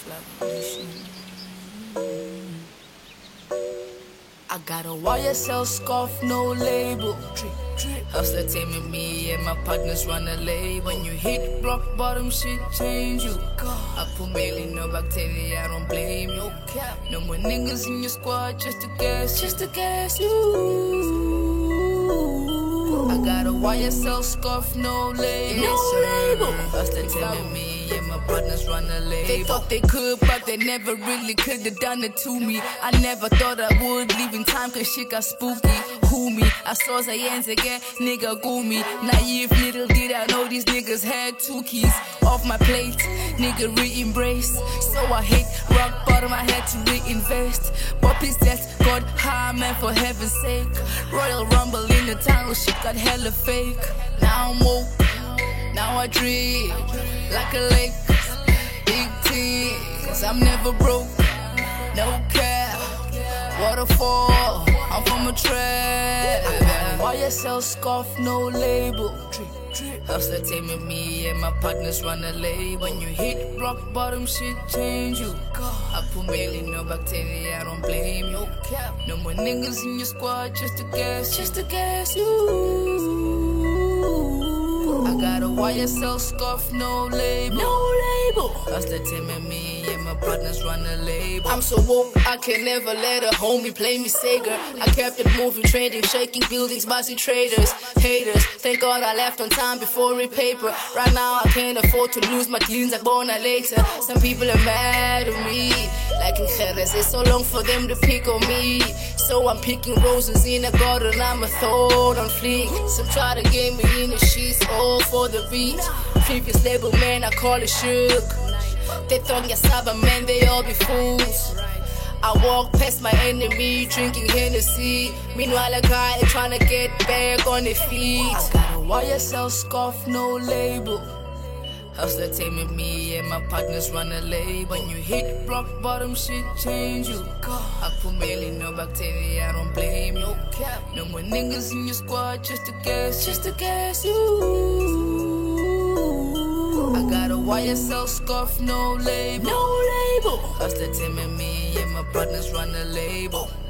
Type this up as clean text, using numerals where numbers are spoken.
I got a YSL scarf, no label. Hustler team and me and my partners run a label. When you hit rock bottom, shit change you. I put mainly no bacteria, I don't blame you. No more niggas in your squad just to gas you. I got a YSL scarf, no label. Hustler team and me and my partners run a label. They thought they could, but they never really could have done it to me. I never thought I would, leaving time cause shit got spooky. Who me? I saw Zayen's again, nigga go me. Naive, little did I know these niggas had 2 keys off my plate. Nigga re-embrace. So I hit rock bottom, I had to reinvest. But please let's God high, man, for heaven's sake. Royal Rumble in the tunnel, shit got hella fake. Now I'm woke, now I drink like a lake. Big things, I'm never broke, no cap. Waterfall, I'm from a trap. YSL scarf, no label. Hustler team with me and my partners run a label. When you hit rock bottom, shit change you. I put mainly no bacteria, I don't blame you. No more niggas in your squad just to gas you. I got a YSL scarf, no label. Hustler team and me and my partners run a label. I'm so woke, I can never let a homie play me Sega. I kept it moving, trading, shaking buildings, bossy traders, haters. Thank God I left on time before paper. Right now I can't afford to lose my cleans like Bona later. Some people are mad at me, like in Jerez. It's so long for them to pick on me. So I'm picking roses in a garden, I'm a thorn on fleek. Some try to get me in the sheets, all for the beat. Previous label, man, I call it shook. They thought Yasaba, man, they all be fools. I walk past my enemy, drinking Hennessy. Meanwhile, a guy trying to get back on their feet. I got a YSL scarf, no label. Hustler team with me and my partners run a label. When you hit rock bottom, shit change you. I put mainly no bacteria, I don't blame you. No more niggas in your squad just to gas you. I got a YSL scarf, no label. Hustler team and me and my partners run a label.